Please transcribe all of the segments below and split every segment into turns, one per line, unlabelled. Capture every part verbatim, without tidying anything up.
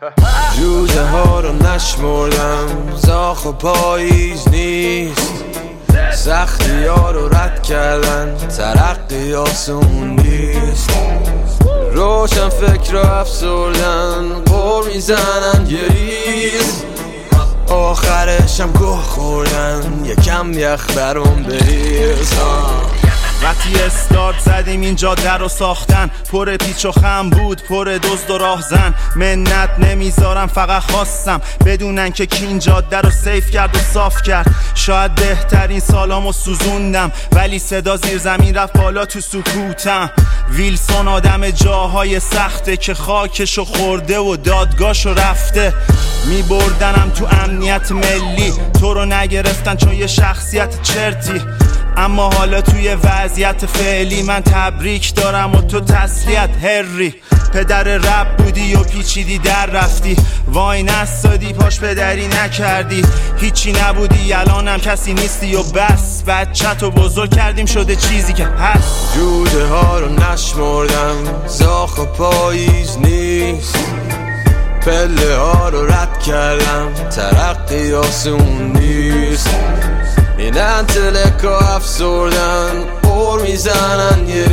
جوجه ها رو نشمردم، زاخ و پاییز نیست، سختی ها رو رد کردن، ترقی آسون نیست. روشن فکر رو افسردن، قور میزنن گریز، آخرشم گوه خوردن، یکم یخ برام بریز.
وقتی استارت زدیم این جاده رو ساختن، پر پیچ و خم بود، پر دزد و راهزن. منت نمیذارم، فقط خواستم بدونن که کی این جاده رو سیف کرد و صاف کرد. شاید بهترین سالامو سوزوندم، ولی صدا زیر زمین رفت بالا تو سکوتم. ویلسون آدم جاهای سخته که خاکشو خورده و دادگاهشو رفته. میبردنم تو امنیت ملی، تو رو نگرفتن چون یه شخصیت چرتی. اما حالا توی وضعیت فعلی من تبریک دارم و تو تسلیت هری. پدر رب بودی و پیچیدی در رفتی، وای نستادی پاش پدری نکردی. هیچی نبودی الانم کسی نیستی و بس، بچه‌تو بزرگ کردیم شده چیزی که هست.
جوجه ها رو نشمردم، زاخ و پاییز نیست، پله ها رو رد کردم، ترقی آسون نیست. این انتلکا افسردن، قور میزنن یه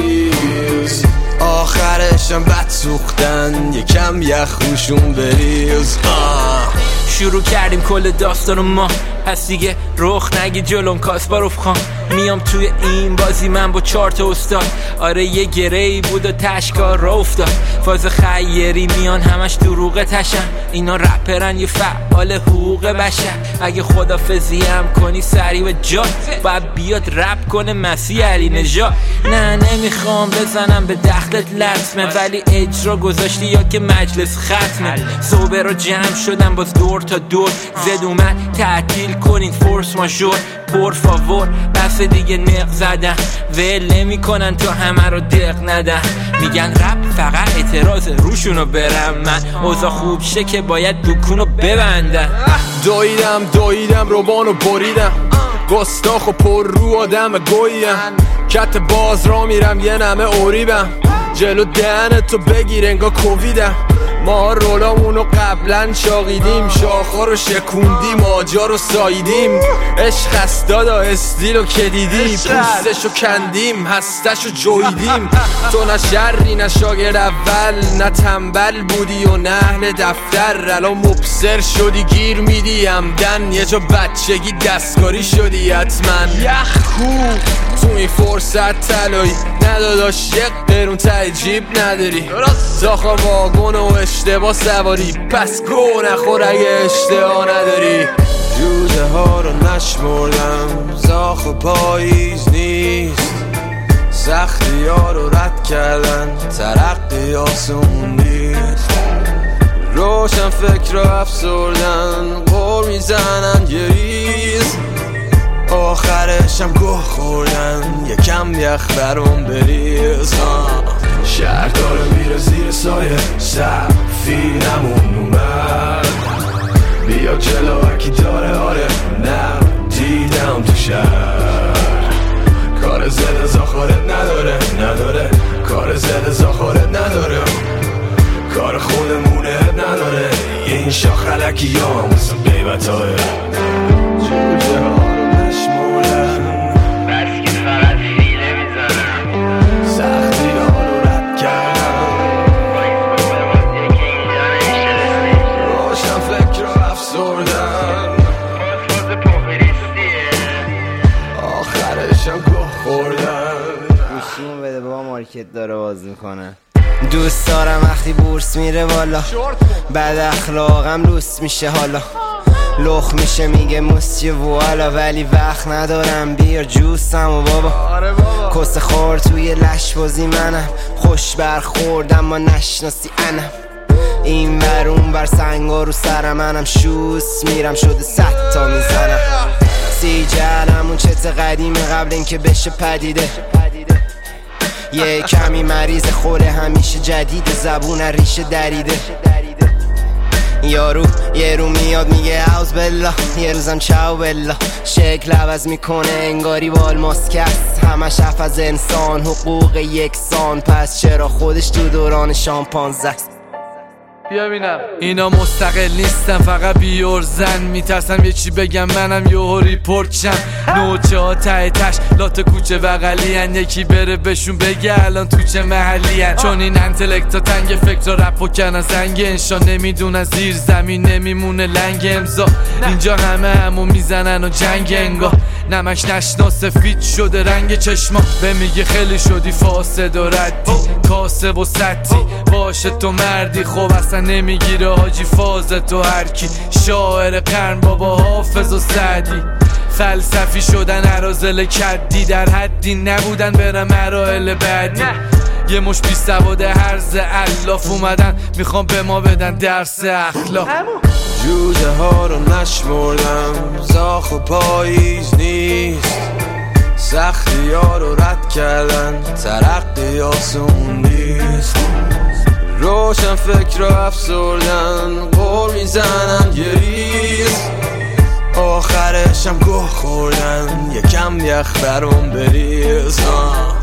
ریز، آخرشم بد سوختن، یکم یخ روشون بریز. آه.
شروع کردیم کل داستانو ما، پس دیگه رخ نگی جلوم کاسپاروف خان. میام توی این بازی من با چهار تا استاد، آره یه گرهی بود و تشکار را افتاد. فاز خیری میان همش دروغ تشن، اینا رپرن یه فعال حقوق بشر. اگه خدافظی هم کنی سری و جا، باید بیاد رپ کنه مسیح علی نژاد. نه نمیخوام بزنم به دختت لطمه، ولی اجرا گذاشتی یا که مجلس ختمه. صوبه رو جمع شدم باز دور تا دور، زد اومد تعطیل کنین فورس ماژور. پر فاور بس دیگه نق زدن، ول نمی کنن تا همه رو دق ندن. میگن رپ فقط اعتراض روشونو برم من، اوضاع خوب شه که باید دکونو ببندن.
دویدم دویدم روبانو بریدم، گستاخ و پر رو آدم گویم. کت باز را میرم یه نمه اوریبم، جلو دهنتو بگیر انگا کوویدم. ما رولامونو قبلا شاقیدیم، شاخا رو شکوندیم، آجا رو ساییدیم. عشق هست دادا استیلو که دیدی، پوستشو کندیم، هستشو جویدیم. تو نه شری نه شاگرد اول، نه تنبل بودی و نه اهل دفتر. الان مبصر شدی گیر میدی همدن، یه جا بچگی دستکاری شدی حتما. یخ کو تو این فرصت طلایی، نداداش یک قرون ته جیب نداری. زاخا واگن و اشتباه سواری، پس گو نخور اگه اشتباه نداری. جوجه ها رو نشمردم، زاخ و پاییز نیست، سختی ها رو رد کردن، ترقی آسون نیست. روشن فکر رو افسردن، قور میزنن گریز، آخرشم گوه خوردن، یکم یخ برام بریز. شهر داره میره زیر سایه، صفی نمون اومد، بیا جلو هرکی داره آره، نه دیدم تو شهر. کار زده زاخارت نداره نداره، کار زده زاخارت نداره، کار خودمونه نداره. این شاخ علکی یا مثل قیبت های جوجه ها رو نشمردن،
بس که فقط فیله میزنم،
سختی ها رو رد کردم، روشن فکر رو افسردن،
فاز پاپریستیه،
آخرشم گوه خوردن.
گوشیمون بده بابا مارکت داره باز میکنه. دوست دارم وقتی بورس میره بالا، بد اخلاقم لوس میشه حالا، لخ میشه میگه موسیه والا، ولی وقت ندارم بیار جوسم و بابا. کس خور توی لش بازی منم، خوش برخوردم ما نشناسی انم. این ور اون ور سنگا رو سر منم، شوس میرم شده صد تا میزنم. سی جرم اون چت قدیمه قبل اینکه بشه پدیده، یه کمی مریض خوره همیشه جدید، زبون ریشه دریده. یارو یه رو میاد میگه اوز بلا، یه روزم چاو بلا، شکل عوض میکنه انگاری بال ماسکست، همش حرف از انسان حقوق یکسان، پس چرا خودش تو دوران شامپانزه است.
بیا ببینم. اینا مستقل نیستن فقط بیورزن، میترسم یه چی بگم منم یهو ریپورت شم. نوچه ها ته تش لات کوچه بغلی هن، یکی بره بهشون بگه الان تو چه محلی هن. چون این انتلکتا تنگ فکر رپ و کنن زنگ انشا، نمیدونن زیر زمین نمیمونه لنگ امضا. اینجا همه همو میزنن و جنگ انگاه، نمک نشنا سفید شده رنگ چشما. به میگه خیلی شدی فاسد و ردی، کاسه و سطی باشه تو مردی. خب اصلا نمیگیره حاجی فاز تو هرکی، شاعر قرن بابا حافظ و سعدی. فلسفی شدن عرازل کدی، در حدی نبودن برم مراحل بعدی. یه مش بی سواد هرز الاف اومدن میخوام به ما بدن درس اخلاق.
جوجه ها رو نشمردم، زاخ و پاییز نیست، سختی ها رو رد کردن، ترقی آسون نیست. روشن فکر رو افسردن، قول میزنن یه ریز، آخرشم گوه خوردن، یکم یخ برام بریز.